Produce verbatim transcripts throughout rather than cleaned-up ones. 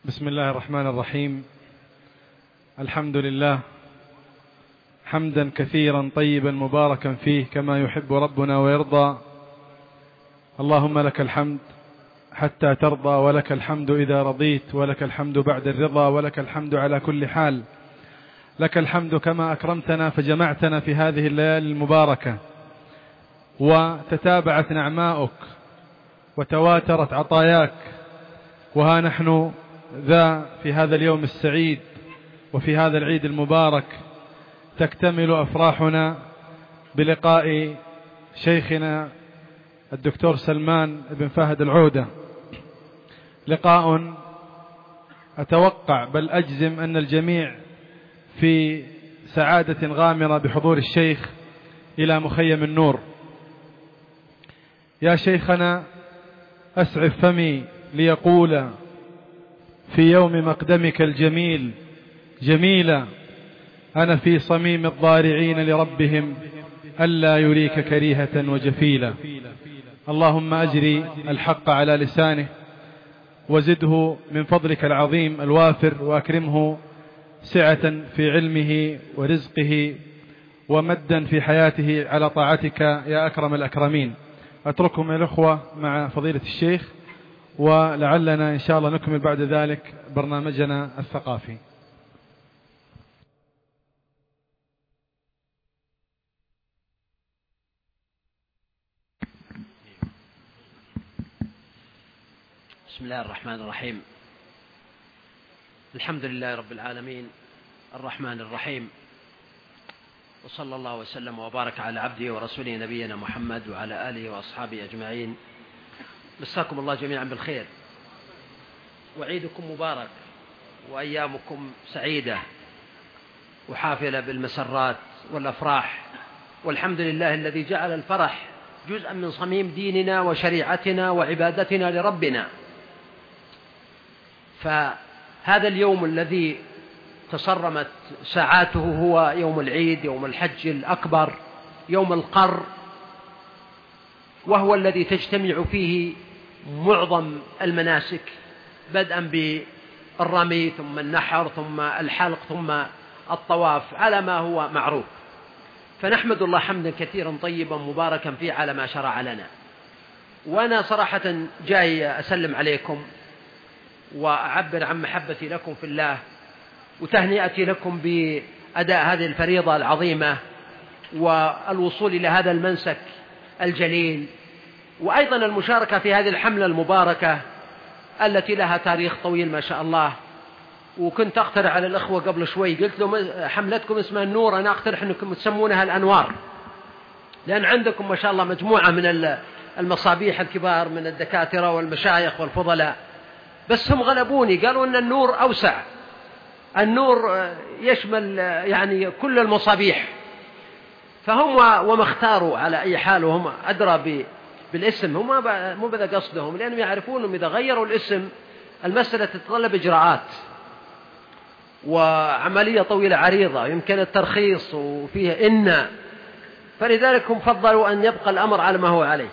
بسم الله الرحمن الرحيم. الحمد لله حمدا كثيرا طيبا مباركا فيه كما يحب ربنا ويرضى. اللهم لك الحمد حتى ترضى، ولك الحمد إذا رضيت، ولك الحمد بعد الرضا، ولك الحمد على كل حال. لك الحمد كما أكرمتنا فجمعتنا في هذه الليالي المباركة، وتتابعت نعماؤك وتواترت عطاياك، وها نحن ذا في هذا اليوم السعيد وفي هذا العيد المبارك تكتمل أفراحنا بلقاء شيخنا الدكتور سلمان بن فهد العودة. لقاء أتوقع بل أجزم أن الجميع في سعادة غامرة بحضور الشيخ إلى مخيم النور. يا شيخنا، أسعف فمي ليقول في يوم مقدمك الجميل جميلا، أنا في صميم الضارعين لربهم ألا يريك كريهة وجفيلا. اللهم أجري الحق على لسانه، وزده من فضلك العظيم الوافر، وأكرمه سعة في علمه ورزقه ومدا في حياته على طاعتك يا أكرم الأكرمين. أترككم يا الأخوة مع فضيلة الشيخ، ولعلنا إن شاء الله نكمل بعد ذلك برنامجنا الثقافي. بسم الله الرحمن الرحيم. الحمد لله رب العالمين الرحمن الرحيم، وصلى الله وسلم وبارك على عبده ورسوله نبينا محمد وعلى آله وأصحابه أجمعين. مساكم الله جميعا بالخير، وعيدكم مبارك، وأيامكم سعيدة وحافلة بالمسرات والأفراح، والحمد لله الذي جعل الفرح جزءا من صميم ديننا وشريعتنا وعبادتنا لربنا. فهذا اليوم الذي تصرمت ساعاته هو يوم العيد، يوم الحج الأكبر، يوم القر، وهو الذي تجتمع فيه معظم المناسك، بدءا بالرمي ثم النحر ثم الحلق ثم الطواف على ما هو معروف. فنحمد الله حمدا كثيرا طيبا مباركا فيه على ما شرع لنا. وأنا صراحة جاي أسلم عليكم وأعبر عن محبتي لكم في الله، وتهنئتي لكم بأداء هذه الفريضة العظيمة والوصول إلى هذا المنسك الجليل، وأيضا المشاركة في هذه الحملة المباركة التي لها تاريخ طويل ما شاء الله. وكنت أقترح على الأخوة قبل شوي، قلت لهم حملتكم اسمها النور، أنا أقترح أنكم تسمونها الأنوار، لأن عندكم ما شاء الله مجموعة من المصابيح الكبار من الدكاترة والمشايخ والفضلاء، بس هم غلبوني قالوا أن النور أوسع، النور يشمل يعني كل المصابيح، فهم وما اختاروا على أي حال، وهم أدرى بالاسم، هم مو بذا قصدهم، لأنهم يعرفون أنهم إذا غيروا الاسم المسألة تتطلب إجراءات وعملية طويلة عريضة، يمكن الترخيص وفيه إن، فلذلك هم فضلوا أن يبقى الأمر على ما هو عليه.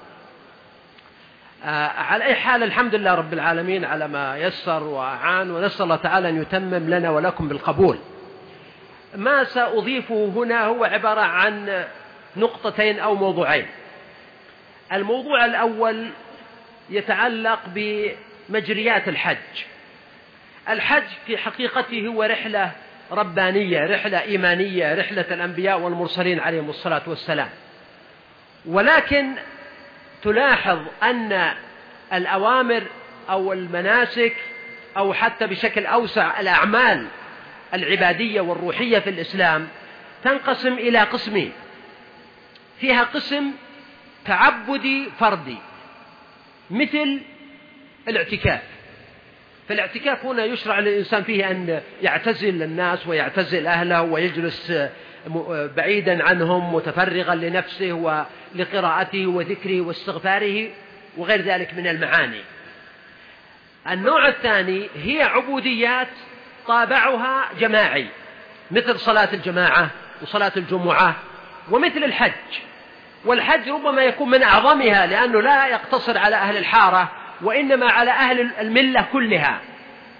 آه على أي حال الحمد لله رب العالمين على ما يسر وأعان، ونسأل الله تعالى أن يتمم لنا ولكم بالقبول. ما سأضيفه هنا هو عبارة عن نقطتين أو موضوعين. الموضوع الأول يتعلق بمجريات الحج. الحج في حقيقته هو رحلة ربانية، رحلة إيمانية، رحلة الأنبياء والمرسلين عليهم الصلاة والسلام، ولكن تلاحظ أن الأوامر أو المناسك أو حتى بشكل أوسع الأعمال العبادية والروحية في الإسلام تنقسم إلى قسمين. فيها قسم تعبدي فردي مثل الاعتكاف. فالاعتكاف هنا يشرع للإنسان فيه أن يعتزل الناس ويعتزل أهله ويجلس بعيدا عنهم متفرغا لنفسه ولقراءته وذكره واستغفاره وغير ذلك من المعاني. النوع الثاني هي عبوديات طابعها جماعي، مثل صلاة الجماعة وصلاة الجمعة ومثل الحج. والحج ربما يكون من أعظمها، لأنه لا يقتصر على أهل الحارة وإنما على أهل الملة كلها،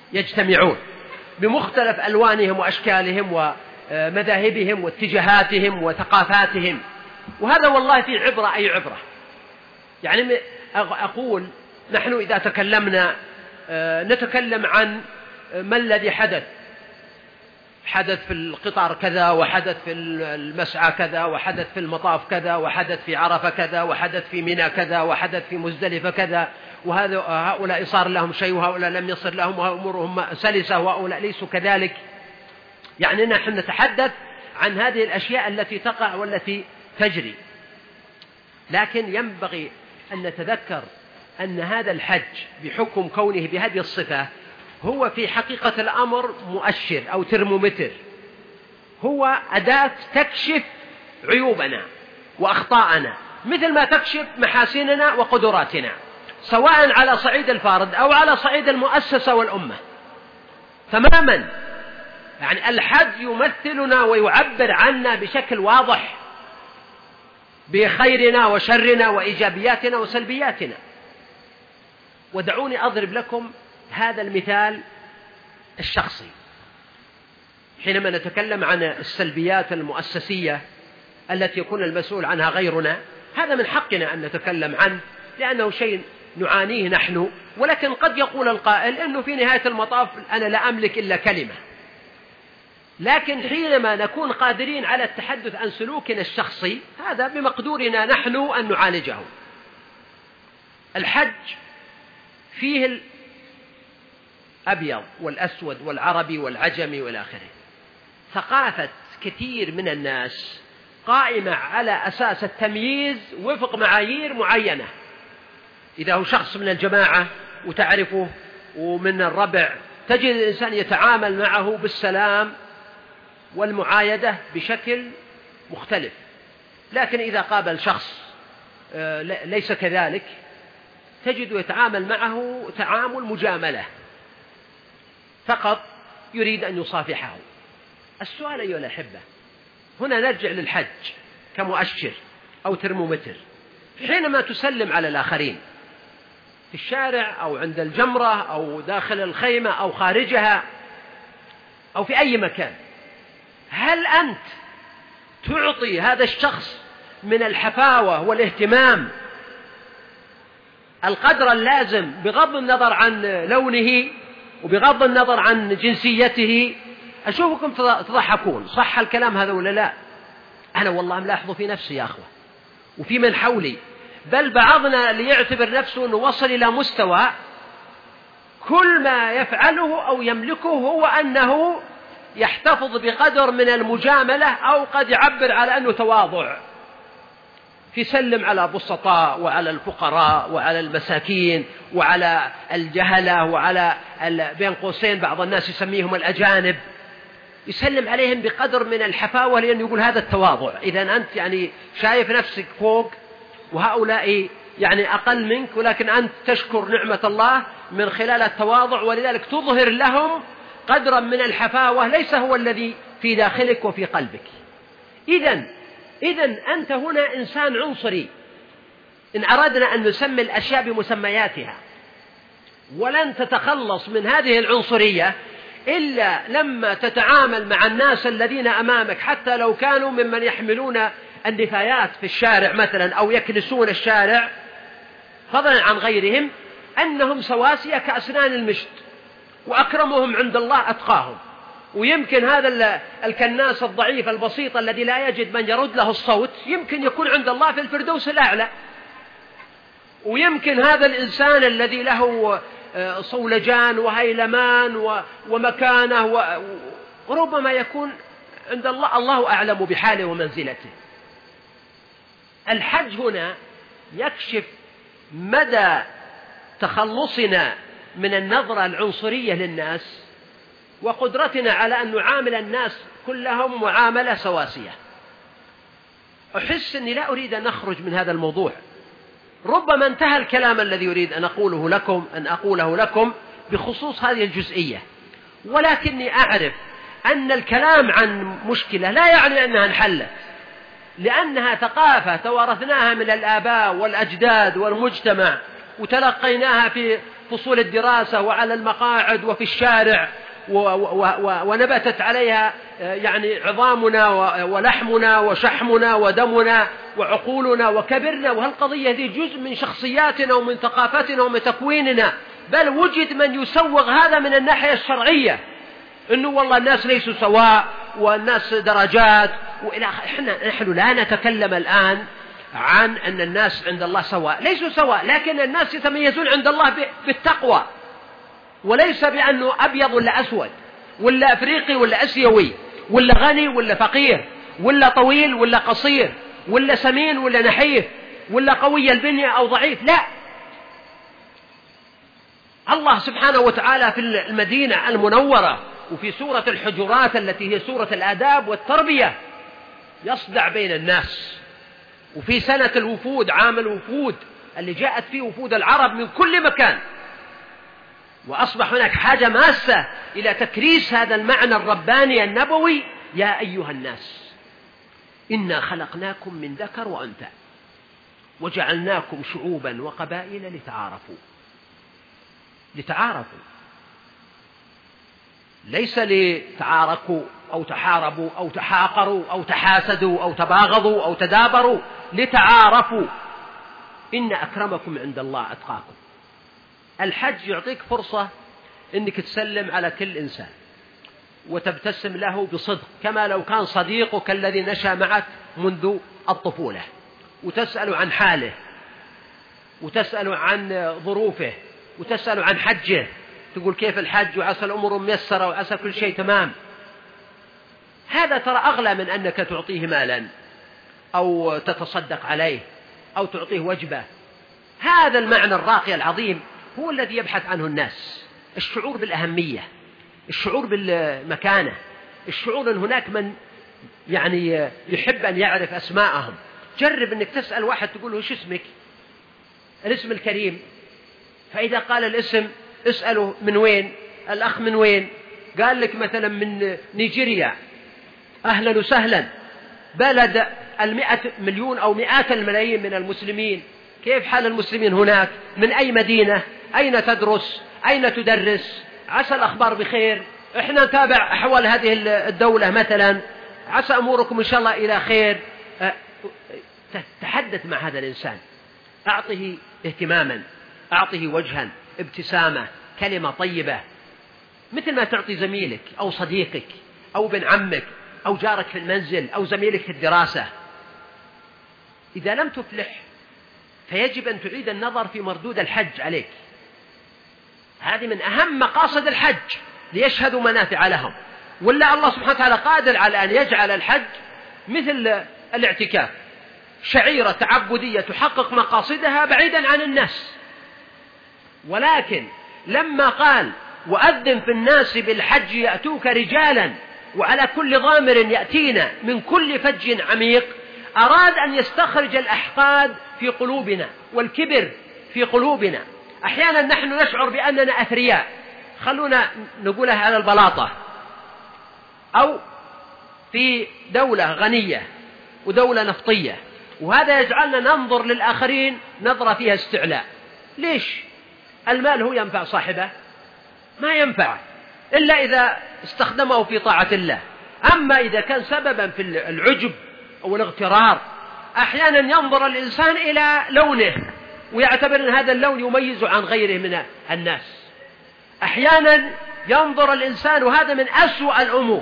يجتمعون بمختلف ألوانهم وأشكالهم ومذاهبهم واتجاهاتهم وثقافاتهم، وهذا والله في عبرة أي عبرة. يعني أقول نحن إذا تكلمنا نتكلم عن ما الذي حدث، حدث في القطار كذا، وحدث في المسعى كذا، وحدث في المطاف كذا، وحدث في عرفة كذا، وحدث في منى كذا، وحدث في مزدلفة كذا، وهذا هؤلاء صار لهم شيء وهؤلاء لم يصر لهم، وأمورهم سلسة وهؤلاء ليسوا كذلك. يعني نحن نتحدث عن هذه الأشياء التي تقع والتي تجري، لكن ينبغي أن نتذكر أن هذا الحج بحكم كونه بهذه الصفة هو في حقيقة الأمر مؤشر أو ترمومتر، هو أداة تكشف عيوبنا وأخطاءنا مثل ما تكشف محاسننا وقدراتنا، سواء على صعيد الفارد أو على صعيد المؤسسة والأمة تماما. يعني الحج يمثلنا ويعبر عنا بشكل واضح بخيرنا وشرنا وإيجابياتنا وسلبياتنا. ودعوني أضرب لكم هذا المثال الشخصي. حينما نتكلم عن السلبيات المؤسسية التي يكون المسؤول عنها غيرنا، هذا من حقنا أن نتكلم عنه لأنه شيء نعانيه نحن، ولكن قد يقول القائل أنه في نهاية المطاف أنا لا أملك إلا كلمة. لكن حينما نكون قادرين على التحدث عن سلوكنا الشخصي، هذا بمقدورنا نحن أن نعالجه. الحج فيه الأبيض والأسود والعربي والعجمي والى آخره. ثقافة كثير من الناس قائمة على أساس التمييز وفق معايير معينة. إذا هو شخص من الجماعة وتعرفه ومن الربع، تجد الإنسان يتعامل معه بالسلام والمعايدة بشكل مختلف. لكن إذا قابل شخص ليس كذلك، تجد يتعامل معه تعامل مجاملة، فقط يريد أن يصافحه. السؤال أيها الأحبة، هنا نرجع للحج كمؤشر أو ترمومتر. حينما تسلم على الآخرين في الشارع أو عند الجمرة أو داخل الخيمة أو خارجها أو في أي مكان، هل أنت تعطي هذا الشخص من الحفاوة والاهتمام القدر اللازم بغض النظر عن لونه وبغض النظر عن جنسيته؟ أشوفكم تضحكون، صح الكلام هذا ولا لا؟ أنا والله ملاحظه في نفسي يا أخوة وفي من حولي، بل بعضنا ليعتبر نفسه أنه وصل إلى مستوى كل ما يفعله أو يملكه هو أنه يحتفظ بقدر من المجاملة، أو قد يعبر على أنه تواضع، في سلم على البسطاء وعلى الفقراء وعلى المساكين وعلى الجهلة وعلى بين قوسين بعض الناس يسميهم الأجانب، يسلم عليهم بقدر من الحفاوة، لأنه يقول هذا التواضع. إذا أنت يعني شايف نفسك فوق وهؤلاء يعني أقل منك، ولكن أنت تشكر نعمة الله من خلال التواضع، ولذلك تظهر لهم قدرا من الحفاوة ليس هو الذي في داخلك وفي قلبك. إذن إذن أنت هنا إنسان عنصري إن أردنا أن نسمي الأشياء بمسمياتها، ولن تتخلص من هذه العنصرية إلا لما تتعامل مع الناس الذين أمامك، حتى لو كانوا ممن يحملون النفايات في الشارع مثلا أو يكنسون الشارع، فضلا عن غيرهم، أنهم سواسية كأسنان المشط، وأكرمهم عند الله أتقاهم. ويمكن هذا الكناس الضعيف البسيط الذي لا يجد من يرد له الصوت يمكن يكون عند الله في الفردوس الأعلى، ويمكن هذا الإنسان الذي له صولجان وهيلمان ومكانة وربما يكون عند الله، الله أعلم بحاله ومنزلته. الحج هنا يكشف مدى تخلصنا من النظرة العنصرية للناس وقدرتنا على أن نعامل الناس كلهم معاملة سواسية. أحس أني لا أريد أن أخرج من هذا الموضوع، ربما انتهى الكلام الذي يريد أن أقوله لكم أن أقوله لكم بخصوص هذه الجزئية، ولكني أعرف أن الكلام عن مشكلة لا يعني أنها انحلت، لأنها ثقافة توارثناها من الآباء والأجداد والمجتمع، وتلقيناها في فصول الدراسة وعلى المقاعد وفي الشارع ونبتت عليها يعني عظامنا ولحمنا وشحمنا ودمنا وعقولنا وكبرنا، وهالقضية دي جزء من شخصياتنا ومن ثقافتنا ومن تكويننا. بل وجد من يسوغ هذا من الناحية الشرعية، إنه والله الناس ليسوا سواء والناس درجات وإلى إحنا نحن لا نتكلم الآن عن أن الناس عند الله سواء، ليسوا سواء، لكن الناس يتميزون عند الله بالتقوى، وليس بأنه أبيض ولا أسود ولا أفريقي ولا أسيوي ولا غني ولا فقير ولا طويل ولا قصير ولا سمين ولا نحيف ولا قوي البنية أو ضعيف. لا، الله سبحانه وتعالى في المدينة المنورة وفي سورة الحجرات التي هي سورة الآداب والتربية يصدع بين الناس. وفي سنة الوفود، عام الوفود اللي جاءت فيه وفود العرب من كل مكان، وأصبح هناك حاجة ماسة إلى تكريس هذا المعنى الرباني النبوي: يا أيها الناس إنا خلقناكم من ذكر وأنثى وجعلناكم شعوبا وقبائل لتعارفوا. لتعارفوا، ليس لتعاركوا أو تحاربوا أو تحاقروا أو تحاسدوا أو تباغضوا أو تدابروا، لتعارفوا. إن أكرمكم عند الله أتقاكم. الحج يعطيك فرصة إنك تسلم على كل إنسان وتبتسم له بصدق، كما لو كان صديقك الذي نشأ معك منذ الطفولة، وتسأل عن حاله وتسأل عن ظروفه وتسأل عن حجه، تقول كيف الحج وعسى الأمور ميسرة وعسى كل شيء تمام. هذا ترى أغلى من أنك تعطيه مالا أو تتصدق عليه أو تعطيه وجبة. هذا المعنى الراقي العظيم هو الذي يبحث عنه الناس: الشعور بالأهمية، الشعور بالمكانة، الشعور أن هناك من يعني يحب أن يعرف أسماءهم. جرب أنك تسأل واحد تقول له: إيش اسمك؟ الاسم الكريم. فإذا قال الاسم اسأله: من وين؟ الأخ من وين؟ قال لك مثلا من نيجيريا، أهلا وسهلا، بلد المئة مليون أو مئات الملايين من المسلمين، كيف حال المسلمين هناك؟ من أي مدينة؟ أين تدرس؟ أين تدرس؟ عسى الأخبار بخير، إحنا نتابع أحوال هذه الدولة مثلا، عسى أموركم إن شاء الله إلى خير. تحدث مع هذا الإنسان، أعطه اهتماما، أعطه وجها، ابتسامة، كلمة طيبة، مثل ما تعطي زميلك أو صديقك أو ابن عمك أو جارك في المنزل أو زميلك في الدراسة. إذا لم تفلح فيجب أن تعيد النظر في مردود الحج عليك. هذه من أهم مقاصد الحج، ليشهدوا منافع لهم. ولا الله سبحانه وتعالى قادر على أن يجعل الحج مثل الاعتكاف، شعيرة تعبدية تحقق مقاصدها بعيدا عن الناس. ولكن لما قال: وأذن في الناس بالحج يأتوك رجالا وعلى كل ضامر يأتينا من كل فج عميق، أراد أن يستخرج الأحقاد في قلوبنا والكبر في قلوبنا. أحيانا نحن نشعر بأننا أثرياء، خلونا نقولها على البلاطة، أو في دولة غنية ودولة نفطية، وهذا يجعلنا ننظر للآخرين نظرة فيها استعلاء. ليش؟ المال هو ينفع صاحبه؟ ما ينفع إلا إذا استخدمه في طاعة الله. أما إذا كان سببا في العجب أو الاغترار، أحيانا ينظر الإنسان إلى لونه ويعتبر أن هذا اللون يميز عن غيره من الناس. أحيانا ينظر الإنسان، وهذا من أسوأ الأمور،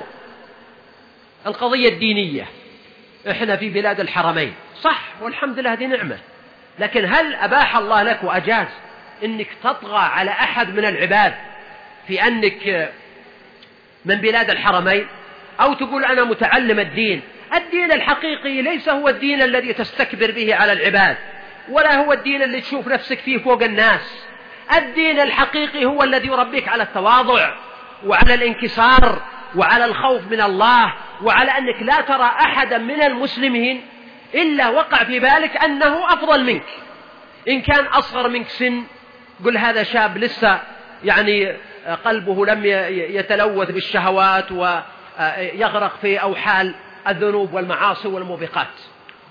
القضية الدينية. إحنا في بلاد الحرمين، صح والحمد لله هذه نعمة، لكن هل أباح الله لك وأجاز أنك تطغى على أحد من العباد في أنك من بلاد الحرمين، أو تقول أنا متعلم الدين؟ الدين الحقيقي ليس هو الدين الذي تستكبر به على العباد، ولا هو الدين اللي تشوف نفسك فيه فوق الناس. الدين الحقيقي هو الذي يربيك على التواضع وعلى الانكسار وعلى الخوف من الله، وعلى أنك لا ترى أحدا من المسلمين إلا وقع في بالك أنه أفضل منك. إن كان أصغر منك سن، قل هذا شاب لسه يعني قلبه لم يتلوث بالشهوات ويغرق في أوحال الذنوب والمعاصي والموبقات.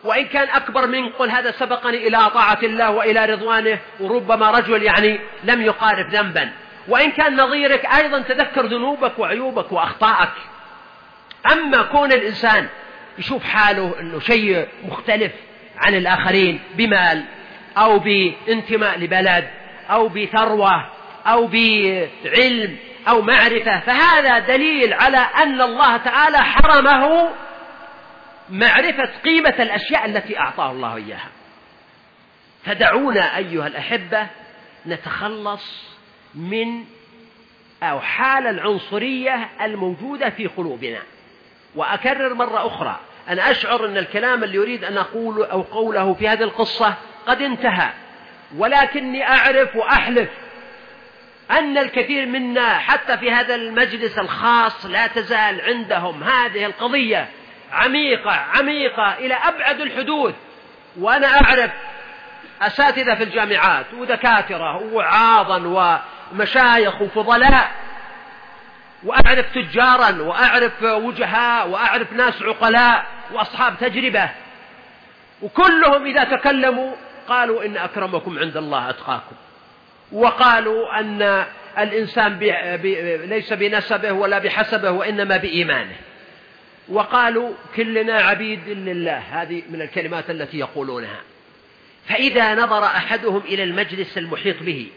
وإن كان أكبر منك قل هذا سبقني إلى طاعة الله وإلى رضوانه، وربما رجل يعني لم يقارف ذنبا. وإن كان نظيرك أيضا تذكر ذنوبك وعيوبك وأخطائك. أما كون الإنسان يشوف حاله أنه شيء مختلف عن الآخرين بمال أو بانتماء لبلد أو بثروة أو بعلم أو معرفة، فهذا دليل على أن الله تعالى حرمه معرفة قيمة الأشياء التي أعطاه الله إياها. فدعونا أيها الأحبة نتخلص من أو حال العنصرية الموجودة في قلوبنا. وأكرر مرة أخرى أن أشعر أن الكلام اللي يريد أن أقول أو قوله في هذه القصة قد انتهى، ولكني أعرف وأحلف أن الكثير منا حتى في هذا المجلس الخاص لا تزال عندهم هذه القضية عميقة عميقة إلى أبعد الحدود. وأنا أعرف أساتذة في الجامعات ودكاترة ووعاظا ومشايخ وفضلاء، وأعرف تجارا وأعرف وجهاء وأعرف ناس عقلاء وأصحاب تجربة، وكلهم إذا تكلموا قالوا إن أكرمكم عند الله أتقاكم، وقالوا أن الإنسان بي بي ليس بنسبه ولا بحسبه وإنما بإيمانه، وقالوا كلنا عبيد لله. هذه من الكلمات التي يقولونها. فإذا نظر أحدهم إلى المجلس المحيط به،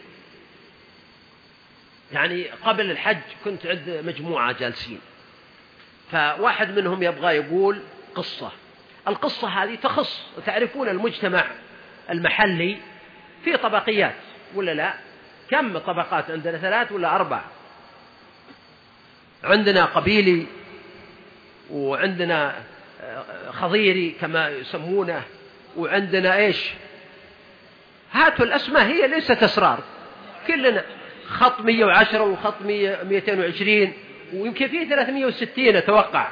يعني قبل الحج كنت عند مجموعة جالسين، فواحد منهم يبغى يقول قصة. القصة هذه تخص، تعرفون المجتمع المحلي في طبقيات ولا لا؟ كم طبقات عندنا؟ ثلاث ولا أربع؟ عندنا قبيلي، وعندنا خضيري كما يسمونه، وعندنا إيش؟ هاتوا الأسماء، هي ليست أسرار، كلنا خط مية وعشرة وخط مئتين وعشرين ويمكن فيه ثلاثمية وستين أتوقع.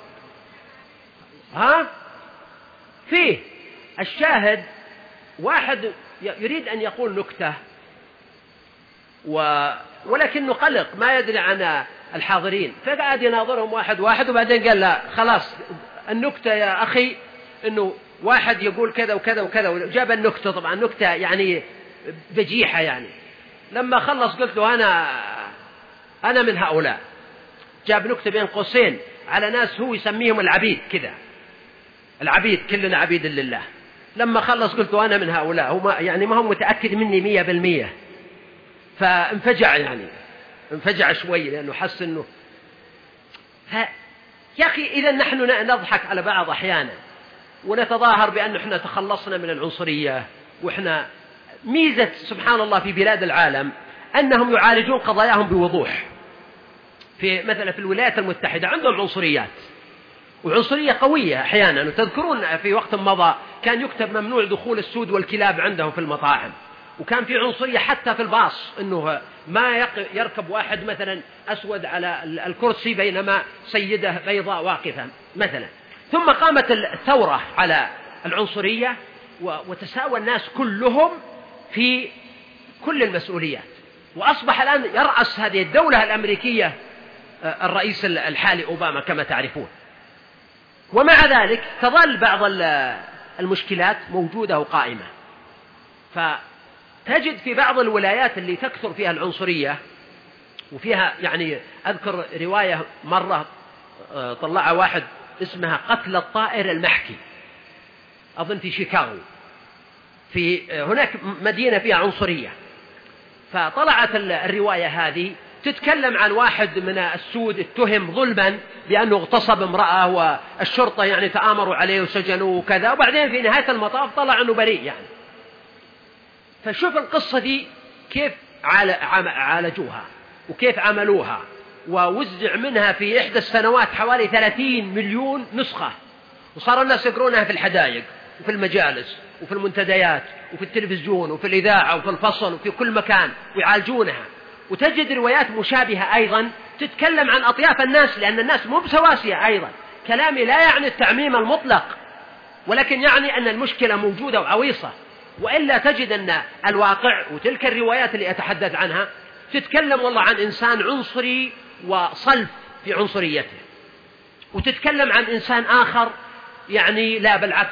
ها؟ فيه الشاهد واحد يريد أن يقول نكتة و... ولكنه قلق ما يدري عن الحاضرين، فقعد يناظرهم واحد واحد، وبعدين قال لا خلاص النكتة يا أخي أنه واحد يقول كذا وكذا وكذا، وجاب النكتة. طبعا نكتة يعني بجيحة يعني. لما خلص قلت له أنا أنا من هؤلاء. جاب نكتة بين قوسين على ناس هو يسميهم العبيد كذا، العبيد كلنا عبيد لله. لما خلص قلت له أنا من هؤلاء، هو يعني ما هو متأكد مني مية بالمية، فانفجع يعني انفجع شوي لأنه حس أنه ف... يا أخي إذا نحن نضحك على بعض أحيانا ونتظاهر بأن احنا تخلصنا من العنصرية، وإحنا ميزة سبحان الله في بلاد العالم أنهم يعالجون قضاياهم بوضوح. في مثلا في الولايات المتحدة عندهم عنصريات، وعنصرية قوية أحيانا. وتذكرون في وقت مضى كان يكتب ممنوع دخول السود والكلاب عندهم في المطاعم، وكان في عنصرية حتى في الباص أنه ما يركب واحد مثلا أسود على الكرسي بينما سيدة بيضاء واقفة مثلا. ثم قامت الثورة على العنصرية وتساوى الناس كلهم في كل المسؤوليات، وأصبح الآن يرأس هذه الدولة الأمريكية الرئيس الحالي أوباما كما تعرفون. ومع ذلك تظل بعض المشكلات موجودة وقائمة. فتجد في بعض الولايات اللي تكثر فيها العنصرية وفيها يعني أذكر رواية مرة طلع واحد اسمها قتل الطائر المحكي، أظن في شيكاغو، في هناك مدينة فيها عنصرية. فطلعت الرواية هذه تتكلم عن واحد من السود اتهم ظلما بأنه اغتصب امرأة، والشرطة يعني تآمروا عليه وسجنوه وكذا، وبعدين في نهاية المطاف طلع أنه بريء يعني. فشوف القصة دي كيف عالجوها وكيف عملوها، ووزع منها في إحدى السنوات حوالي ثلاثين مليون نسخة، وصار الناس يقرونها في الحدائق وفي المجالس وفي المنتديات وفي التلفزيون وفي الإذاعة وفي الفصل وفي كل مكان ويعالجونها. وتجد روايات مشابهة أيضا تتكلم عن أطياف الناس، لأن الناس مو بسواسية أيضا. كلامي لا يعني التعميم المطلق، ولكن يعني أن المشكلة موجودة وعويصة. وإلا تجد أن الواقع وتلك الروايات اللي أتحدث عنها تتكلم والله عن إنسان عنصري وصلف في عنصريته، وتتكلم عن إنسان آخر يعني لا بالعكس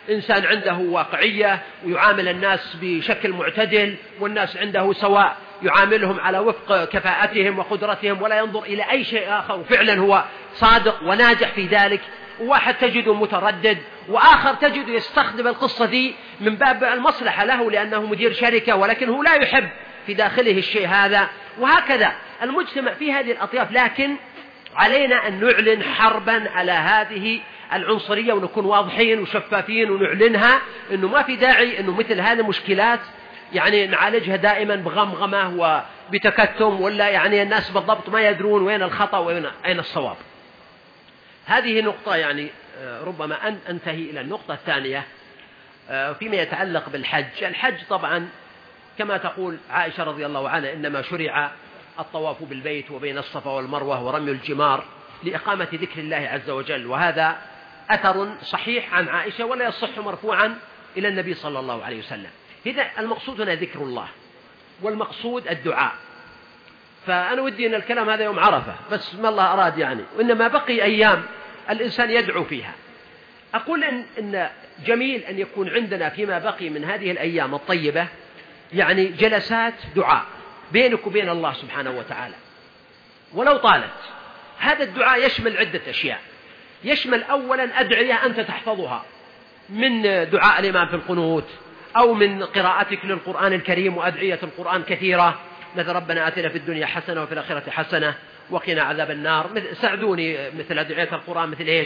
إنسان عنده واقعية ويعامل الناس بشكل معتدل، والناس عنده سواء يعاملهم على وفق كفاءتهم وقدرتهم ولا ينظر إلى أي شيء آخر، وفعلا هو صادق وناجح في ذلك. وواحد تجده متردد، وآخر تجده يستخدم القصة دي من باب المصلحة له لأنه مدير شركة، ولكنه لا يحب في داخله الشيء هذا. وهكذا المجتمع في هذه الأطياف، لكن علينا أن نعلن حربا على هذه العنصرية، ونكون واضحين وشفافين ونعلنها أنه ما في داعي أنه مثل هذه المشكلات يعني نعالجها دائما بغمغمة وبتكتم، ولا يعني الناس بالضبط ما يدرون وين الخطأ وين أين الصواب. هذه نقطة يعني ربما أن أنتهي إلى النقطة الثانية فيما يتعلق بالحج. الحج طبعا كما تقول عائشة رضي الله عنها إنما شرع الطواف بالبيت وبين الصفا والمروة ورمي الجمار لإقامة ذكر الله عز وجل، وهذا أثر صحيح عن عائشة ولا يصح مرفوعا إلى النبي صلى الله عليه وسلم. إذا المقصود هنا ذكر الله، والمقصود الدعاء. فأنا ودي أن الكلام هذا يوم عرفة، بس ما الله أراد يعني، وإنما بقي أيام الإنسان يدعو فيها. أقول إن, إن جميل أن يكون عندنا فيما بقي من هذه الأيام الطيبة يعني جلسات دعاء بينك وبين الله سبحانه وتعالى ولو طالت. هذا الدعاء يشمل عدة أشياء. يشمل أولا أدعية أنت تحفظها من دعاء الإمام في القنوت، أو من قراءتك للقرآن الكريم، وأدعية القرآن كثيرة مثل ربنا آتنا في الدنيا حسنة وفي الآخرة حسنة وقنا عذاب النار. ساعدوني مثل أدعية القرآن مثل إيش؟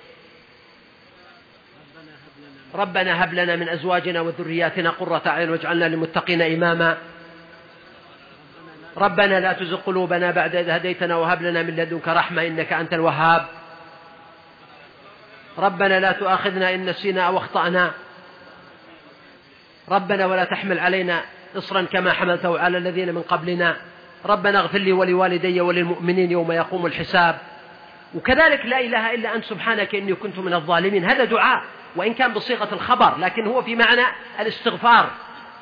ربنا هب لنا من أزواجنا وذرياتنا قرة أعين واجعلنا للمتقين إماما. ربنا لا تزغ قلوبنا بعد إذ هديتنا وهب لنا من لدنك رحمة إنك أنت الوهاب. ربنا لا تؤاخذنا إن نسينا أو أخطأنا. ربنا ولا تحمل علينا إصرا كما حملته على الذين من قبلنا. ربنا اغفر لي ولوالدي وللمؤمنين يوم يقوم الحساب. وكذلك لا إله إلا أنت سبحانك إني كنت من الظالمين. هذا دعاء وإن كان بصيغة الخبر، لكن هو في معنى الاستغفار.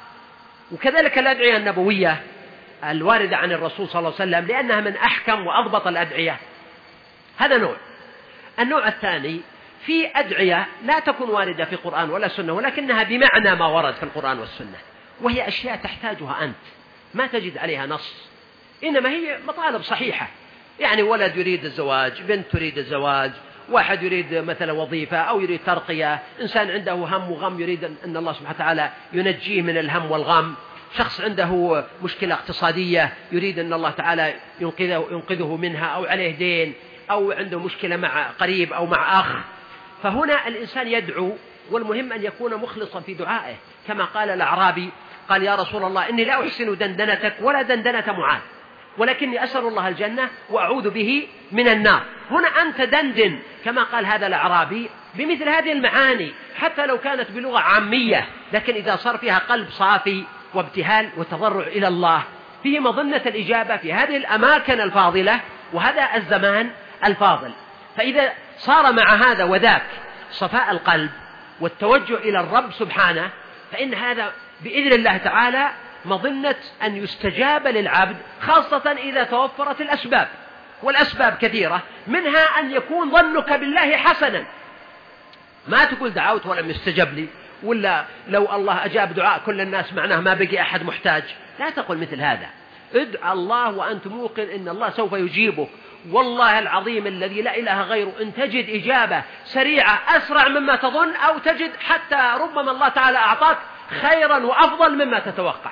وكذلك الأدعية النبوية الواردة عن الرسول صلى الله عليه وسلم، لأنها من أحكم وأضبط الأدعية. هذا نوع. النوع الثاني في أدعية لا تكون واردة في القرآن ولا سنة، ولكنها بمعنى ما ورد في القرآن والسنة، وهي أشياء تحتاجها أنت ما تجد عليها نص، إنما هي مطالب صحيحة. يعني ولد يريد الزواج، بنت تريد الزواج، واحد يريد مثلا وظيفة أو يريد ترقية، إنسان عنده هم وغم يريد أن الله سبحانه وتعالى ينجيه من الهم والغم، شخص عنده مشكلة اقتصادية يريد أن الله تعالى ينقذه, ينقذه منها، أو عليه دين، أو عنده مشكلة مع قريب أو مع أخ. فهنا الإنسان يدعو، والمهم أن يكون مخلصا في دعائه، كما قال الأعرابي قال يا رسول الله إني لا أحسن دندنتك ولا دندنة معاذ، ولكني أسأل الله الجنة وأعوذ به من النار. هنا أنت دندن كما قال هذا الأعرابي بمثل هذه المعاني، حتى لو كانت بلغة عامية، لكن إذا صار فيها قلب صافي وابتهال وتضرع إلى الله فيه مظنة الإجابة في هذه الأماكن الفاضلة وهذا الزمان الفاضل. فإذا صار مع هذا وذاك صفاء القلب والتوجه إلى الرب سبحانه، فإن هذا بإذن الله تعالى مظنة أن يستجاب للعبد، خاصة إذا توفرت الأسباب، والأسباب كثيرة، منها أن يكون ظنك بالله حسنا. ما تقول دعوت ولم يستجب لي، ولا لو الله أجاب دعاء كل الناس معناه ما بقي أحد محتاج. لا تقل مثل هذا. ادعى الله وأنت موقن إن الله سوف يجيبك، والله العظيم الذي لا إله غيره إن تجد إجابة سريعة أسرع مما تظن، أو تجد حتى ربما الله تعالى أعطاك خيرا وأفضل مما تتوقع.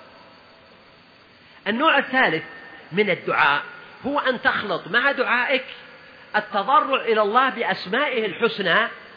النوع الثالث من الدعاء هو أن تخلط مع دعائك التضرع إلى الله بأسمائه الحسنى،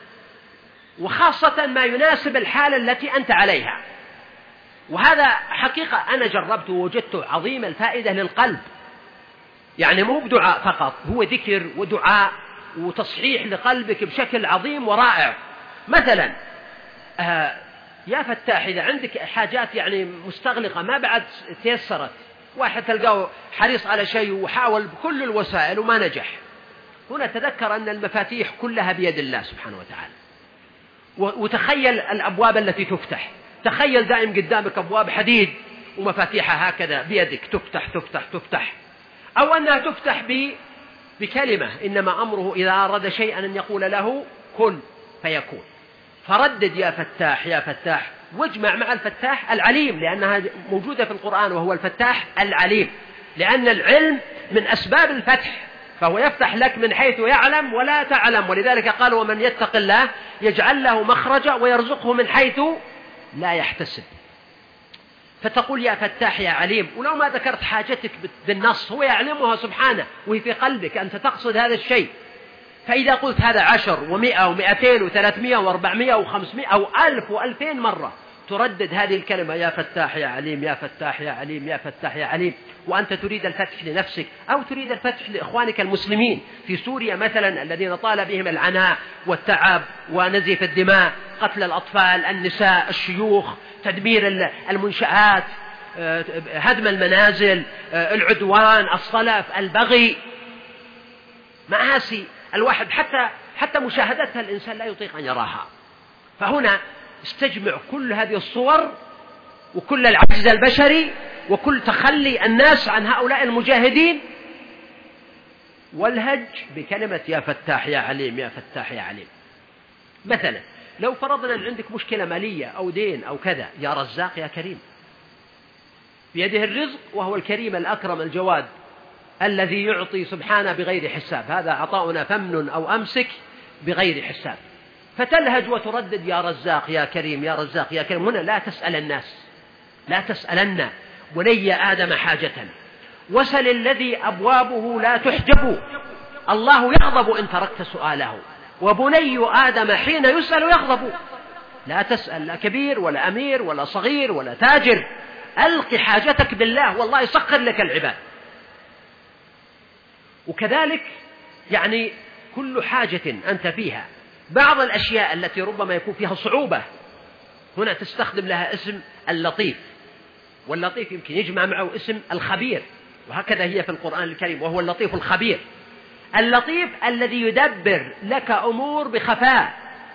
وخاصة ما يناسب الحالة التي أنت عليها. وهذا حقيقة أنا جربته ووجدته عظيم الفائدة للقلب. يعني مو بدعاء فقط، هو ذكر ودعاء وتصحيح لقلبك بشكل عظيم ورائع. مثلا آه يا فتاح، إذا عندك حاجات يعني مستغلقة ما بعد تيسرت، واحد تلقاه حريص على شيء وحاول بكل الوسائل وما نجح، هنا تذكر أن المفاتيح كلها بيد الله سبحانه وتعالى. وتخيل الأبواب التي تفتح، تخيل دائم قدامك أبواب حديد ومفاتيحها هكذا بيدك تفتح تفتح تفتح، أو أنها تفتح بكلمة إنما أمره إذا أراد شيئا أن يقول له كن فيكون. فردد يا فتاح يا فتاح، واجمع مع الفتاح العليم، لأنها موجودة في القرآن، وهو الفتاح العليم، لأن العلم من أسباب الفتح، فهو يفتح لك من حيث يعلم ولا تعلم. ولذلك قال ومن يتق الله يجعل له مخرجا ويرزقه من حيث لا يحتسب. فتقول يا فتاح يا عليم، ولو ما ذكرت حاجتك بالنص هو يعلمها سبحانه وهي في قلبك، أنت تقصد هذا الشيء. فإذا قلت هذا عشر ومئة ومئتين وثلاثمائة واربعمائة وخمسمائة أو ألف وألفين مرة تردد هذه الكلمة يا فتاح يا عليم يا فتاح يا عليم يا فتاح يا عليم، وأنت تريد الفتح لنفسك أو تريد الفتح لإخوانك المسلمين في سوريا مثلا، الذين طال بهم العناء والتعب ونزيف الدماء، قتل الأطفال، النساء، الشيوخ، تدمير المنشآت، هدم المنازل، العدوان، الصلف، البغي، معاصي الواحد حتى حتى مشاهدتها الإنسان لا يطيق أن يراها. فهنا استجمع كل هذه الصور وكل العجز البشري وكل تخلي الناس عن هؤلاء المجاهدين، والهج بكلمة يا فتاح يا عليم يا فتاح يا عليم. مثلا لو فرضنا أن عندك مشكلة مالية أو دين أو كذا، يا رزاق يا كريم، بيده الرزق، وهو الكريم الأكرم الجواد الذي يعطي سبحانه بغير حساب، هذا عطاؤنا فمن أو أمسك بغير حساب. فتلهج وتردد يا رزاق يا كريم يا رزاق يا كريم. هنا لا تسأل الناس، لا تسألن بني آدم حاجة، وسل الذي أبوابه لا تحجب، الله يغضب إن تركت سؤاله، وبني آدم حين يسأل يغضب. لا تسأل لا كبير ولا أمير ولا صغير ولا تاجر، ألق حاجتك بالله والله يسخر لك العباد. وكذلك يعني كل حاجة أنت فيها، بعض الأشياء التي ربما يكون فيها صعوبة هنا تستخدم لها اسم اللطيف، واللطيف يمكن يجمع معه اسم الخبير، وهكذا هي في القرآن الكريم، وهو اللطيف الخبير. اللطيف الذي يدبر لك أمور بخفاء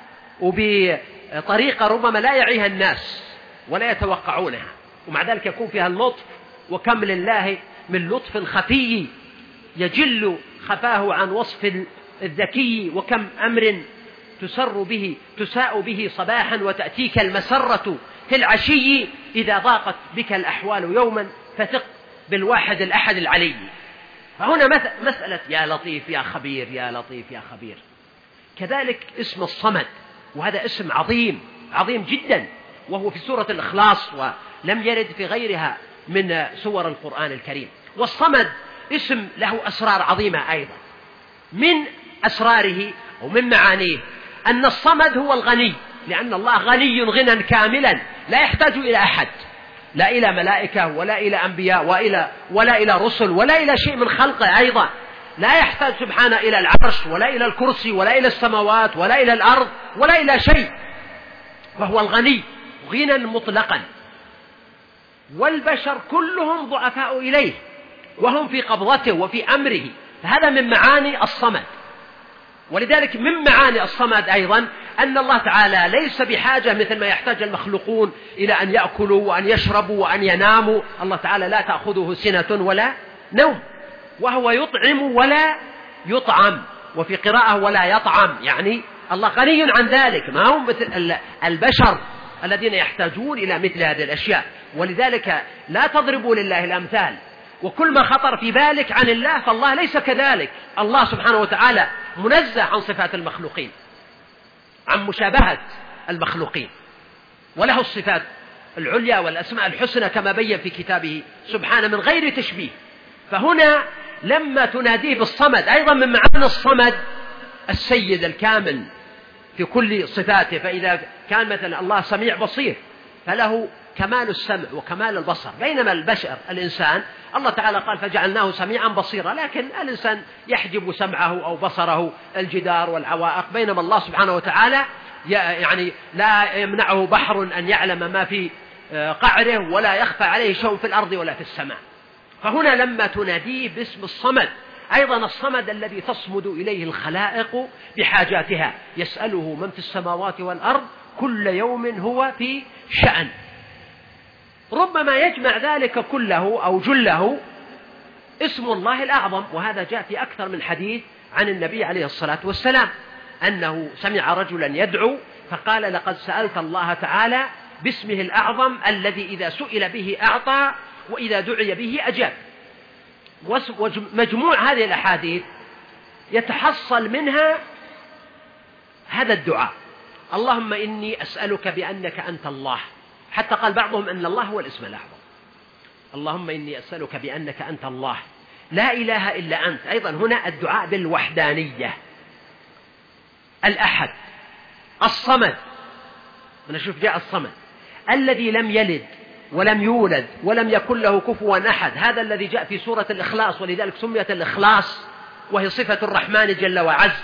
وبطريقة ربما لا يعيها الناس ولا يتوقعونها، ومع ذلك يكون فيها اللطف. وكم لله من لطف خفي يجل خفاه عن وصف الذكي، وكم أمر تسر به تساء به صباحا وتأتيك المسرة في العشي، إذا ضاقت بك الأحوال يوما فثق بالواحد الأحد العلي. فهنا مسألة يا لطيف يا خبير يا لطيف يا خبير. كذلك اسم الصمد، وهذا اسم عظيم عظيم جدا، وهو في سورة الإخلاص ولم يرد في غيرها من سور القرآن الكريم. والصمد اسم له أسرار عظيمة أيضا. من أسراره ومن معانيه أن الصمد هو الغني، لأن الله غني غنى كاملا لا يحتاج إلى أحد، لا إلى ملائكة ولا إلى أنبياء وإلى ولا إلى رسل ولا إلى شيء من خلقه أيضا، لا يحتاج سبحانه إلى العرش ولا إلى الكرسي ولا إلى السماوات ولا إلى الأرض ولا إلى شيء، فهو الغني غنى مطلقا. والبشر كلهم ضعفاء إليه وهم في قبضته وفي أمره، فهذا من معاني الصمد. ولذلك من معاني الصمد أيضا أن الله تعالى ليس بحاجة مثل ما يحتاج المخلوقون إلى أن يأكلوا وأن يشربوا وأن يناموا. الله تعالى لا تأخذه سنة ولا نوم، وهو يطعم ولا يطعم، وفي قراءة ولا يطعم، يعني الله غني عن ذلك، ما هم مثل البشر الذين يحتاجون إلى مثل هذه الأشياء. ولذلك لا تضربوا لله الأمثال، وكل ما خطر في بالك عن الله فالله ليس كذلك. الله سبحانه وتعالى منزه عن صفات المخلوقين، عن مشابهة المخلوقين، وله الصفات العليا والأسماء الحسنى كما بين في كتابه سبحانه من غير تشبيه. فهنا لما تناديه بالصمد أيضا من معاني الصمد السيد الكامل في كل صفاته. فإذا كان مثلا الله سميع بصير فله كمال السمع وكمال البصر، بينما البشر الإنسان الله تعالى قال فجعلناه سميعا بصيرا، لكن الإنسان يحجب سمعه أو بصره الجدار والعوائق، بينما الله سبحانه وتعالى يعني لا يمنعه بحر أن يعلم ما في قعره ولا يخفى عليه شيء في الأرض ولا في السماء. فهنا لما تناديه باسم الصمد أيضا الصمد الذي تصمد إليه الخلائق بحاجاتها، يسأله من في السماوات والأرض كل يوم هو في شأن. ربما يجمع ذلك كله أو جله اسم الله الأعظم، وهذا جاء في أكثر من حديث عن النبي عليه الصلاة والسلام. أنه سمع رجلا يدعو فقال لقد سألت الله تعالى باسمه الأعظم الذي إذا سئل به أعطى وإذا دعي به أجاب. ومجموع هذه الأحاديث يتحصل منها هذا الدعاء: اللهم إني أسألك بأنك أنت الله، حتى قال بعضهم أن الله هو الاسم الأعظم. اللهم إني أسألك بأنك أنت الله لا إله إلا أنت. أيضا هنا الدعاء بالوحدانية. الأحد الصمد، نشوف جاء الصمد الذي لم يلد ولم يولد ولم يكن له كفوا أحد، هذا الذي جاء في سورة الإخلاص، ولذلك سميت الإخلاص وهي صفة الرحمن جل وعز.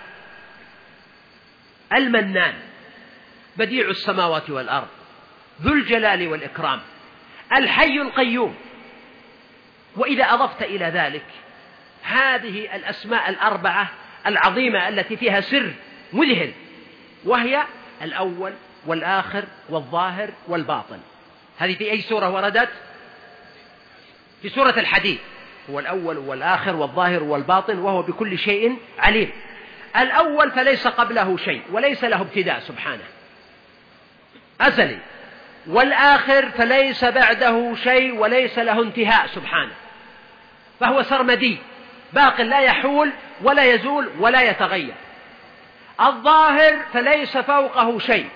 المنان بديع السماوات والأرض ذو الجلال والإكرام الحي القيوم. وإذا أضفت إلى ذلك هذه الأسماء الأربعة العظيمة التي فيها سر مذهل، وهي الأول والآخر والظاهر والباطن، هذه في أي سورة وردت؟ في سورة الحديد. هو الأول والآخر والظاهر والباطن وهو بكل شيء عليم. الأول فليس قبله شيء وليس له ابتداء سبحانه أزلي، والآخر فليس بعده شيء وليس له انتهاء سبحانه، فهو سرمدي باق لا يحول ولا يزول ولا يتغير. الظاهر فليس فوقه شيء،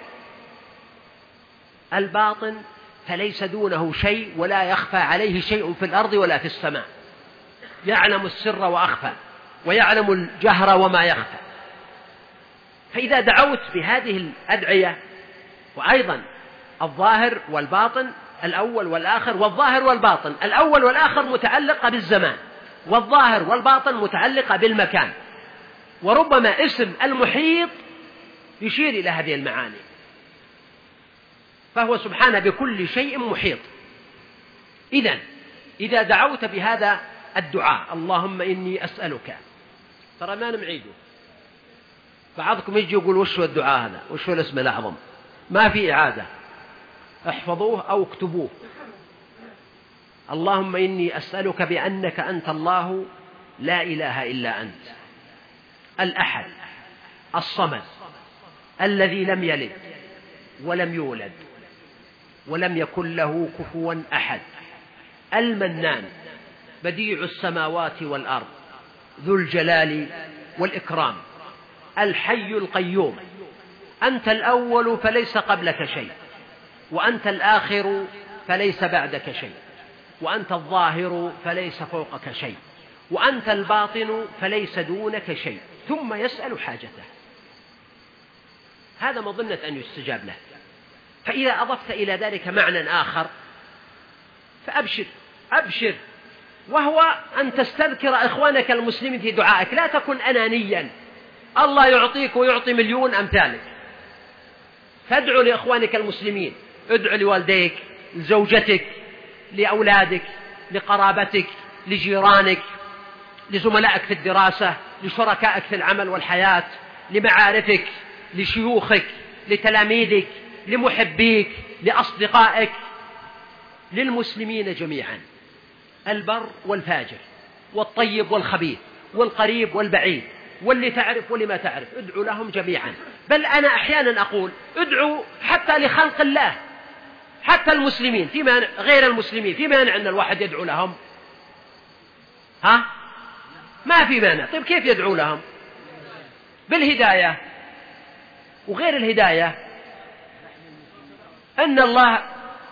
الباطن فليس دونه شيء ولا يخفى عليه شيء في الأرض ولا في السماء، يعلم السر وأخفى ويعلم الجهر وما يخفى. فإذا دعوت بهذه الأدعية، وأيضا الظاهر والباطن، الأول والآخر والظاهر والباطن، الأول والآخر متعلقة بالزمان، والظاهر والباطن متعلقة بالمكان، وربما اسم المحيط يشير إلى هذه المعاني، فهو سبحانه بكل شيء محيط. إذن إذا دعوت بهذا الدعاء اللهم إني أسألك، ترى ما نمعيده، بعضكم يجي يقول وش هو الدعاء هذا، وش هو الاسم الأعظم، ما في إعادة، احفظوه أو اكتبوه. اللهم إني أسألك بأنك أنت الله لا إله إلا أنت، الأحد الصمد الذي لم يلد ولم يولد ولم يكن له كفوا أحد، المنان بديع السماوات والأرض ذو الجلال والإكرام الحي القيوم. أنت الأول فليس قبلك شيء، وأنت الآخر فليس بعدك شيء، وأنت الظاهر فليس فوقك شيء، وأنت الباطن فليس دونك شيء. ثم يسأل حاجته، هذا مظنة أن يستجاب له. فإذا أضفت إلى ذلك معنى آخر فأبشر أبشر، وهو أن تستذكر إخوانك المسلمين في دعائك، لا تكن أنانيا الله يعطيك ويعطي مليون أمثالك. فادعو لإخوانك المسلمين، ادعو لوالديك، لزوجتك، لأولادك، لقرابتك، لجيرانك، لزملائك في الدراسة، لشركائك في العمل والحياة، لمعارفك، لشيوخك، لتلاميذك، لمحبيك، لأصدقائك، للمسلمين جميعا، البر والفاجر، والطيب والخبيث، والقريب والبعيد، واللي تعرف واللي ما تعرف، ادعو لهم جميعا. بل أنا أحيانا أقول ادعو حتى لخلق الله، حتى المسلمين، فيما غير المسلمين، في مانع أن الواحد يدعو لهم؟ ها؟ ما في مانع. طيب كيف يدعو لهم؟ بالهداية وغير الهداية، أن الله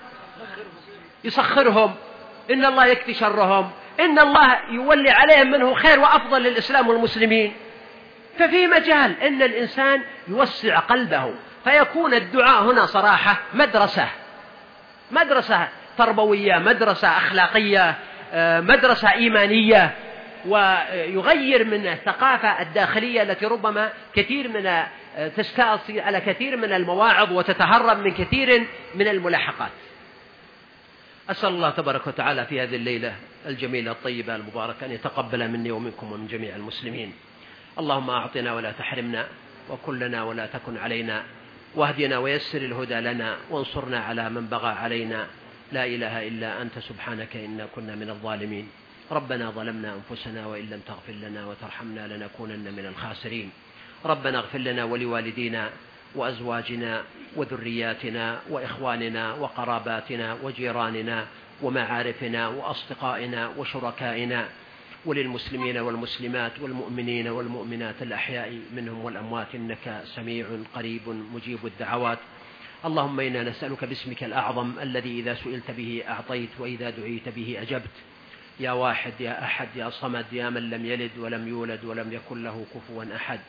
يسخرهم، إن الله يكفي شرهم، إن الله يولي عليهم منه خير وأفضل للإسلام والمسلمين. ففي مجال أن الإنسان يوسع قلبه، فيكون الدعاء هنا صراحة مدرسة، مدرسة تربوية، مدرسة أخلاقية، مدرسة إيمانية، ويغير من الثقافة الداخلية التي ربما كثير من تستأصل على كثير من المواعظ وتتهرب من كثير من الملاحقات. أسأل الله تبارك وتعالى في هذه الليلة الجميلة الطيبة المباركة أن يتقبل مني ومنكم ومن جميع المسلمين. اللهم أعطنا ولا تحرمنا، وكن لنا ولا تكن علينا، واهدنا ويسر الهدى لنا، وانصرنا على من بغى علينا. لا إله إلا أنت سبحانك إنا كنا من الظالمين. ربنا ظلمنا أنفسنا وإن لم تغفر لنا وترحمنا لنكونن من الخاسرين. ربنا اغفر لنا ولوالدينا وأزواجنا وذرياتنا وإخواننا وقراباتنا وجيراننا ومعارفنا وأصدقائنا وشركائنا، وللمسلمين والمسلمات والمؤمنين والمؤمنات الأحياء منهم والأموات، إنك سميع قريب مجيب الدعوات. اللهم إنا نسألك باسمك الأعظم الذي إذا سئلت به أعطيت وإذا دعيت به أجبت، يا واحد يا أحد يا صمد، يا من لم يلد ولم يولد ولم يكن له كفوا أحد،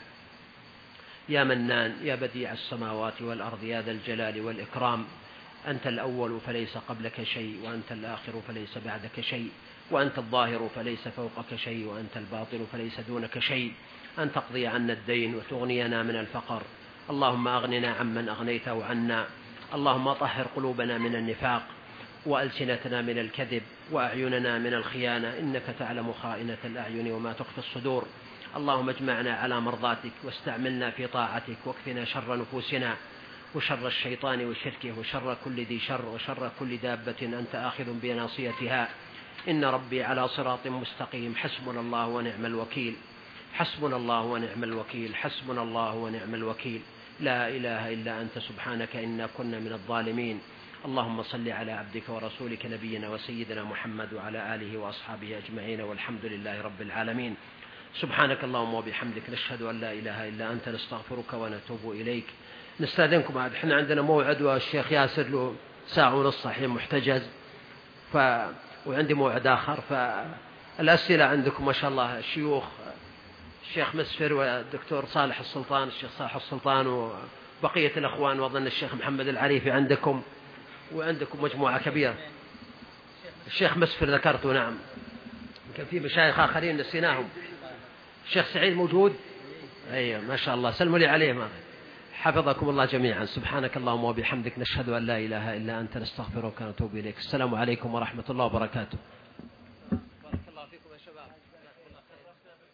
يا منان يا بديع السماوات والأرض، يا ذا الجلال والإكرام. أنت الأول فليس قبلك شيء، وأنت الآخر فليس بعدك شيء، وأنت الظاهر فليس فوقك شيء، وأنت الباطن فليس دونك شيء. أن تقضي عنا الدين وتغنينا من الفقر. اللهم أغننا عمن أغنيته عنا. اللهم طهر قلوبنا من النفاق، وألسنتنا من الكذب، وأعيننا من الخيانة، إنك تعلم خائنة الأعين وما تخفي الصدور. اللهم اجمعنا على مرضاتك، واستعملنا في طاعتك، واكفنا شر نفوسنا وشر الشيطان وشركه وشر كل ذي شر وشر كل دابة أنت آخذ بناصيتها. إن ربي على صراط مستقيم. حسبنا الله ونعم الوكيل، حسبنا الله ونعم الوكيل، حسبنا الله ونعم الوكيل. لا إله إلا أنت سبحانك إنا كنا من الظالمين. اللهم صل على عبدك ورسولك نبينا وسيدنا محمد وعلى آله وأصحابه أجمعين، والحمد لله رب العالمين. سبحانك اللهم وبحمدك، نشهد أن لا إله إلا أنت، نستغفرك ونتوب إليك. نستأذنكم عاد، احنا عندنا موعد والشيخ ياسر له ساعة ونص حين محتجز، ف... وعندي موعد آخر، فالأسئلة عندكم ما شاء الله الشيوخ الشيخ مسفر والدكتور صالح السلطان، الشيخ صالح السلطان وبقية الأخوان، وأظن الشيخ محمد العريفي عندكم، وعندكم مجموعة كبيرة. الشيخ مسفر ذكرته، نعم، كان في مشايخ آخرين نسيناهم. الشيخ سعيد موجود؟ أيوة ما شاء الله، سلموا لي عليه. ما حفظكم الله جميعا. سبحانك اللهم وبحمدك، نشهد أن لا إله إلا أنت، نستغفرك ونتوب إليك. السلام عليكم ورحمة الله وبركاته. بارك الله فيكم يا شباب.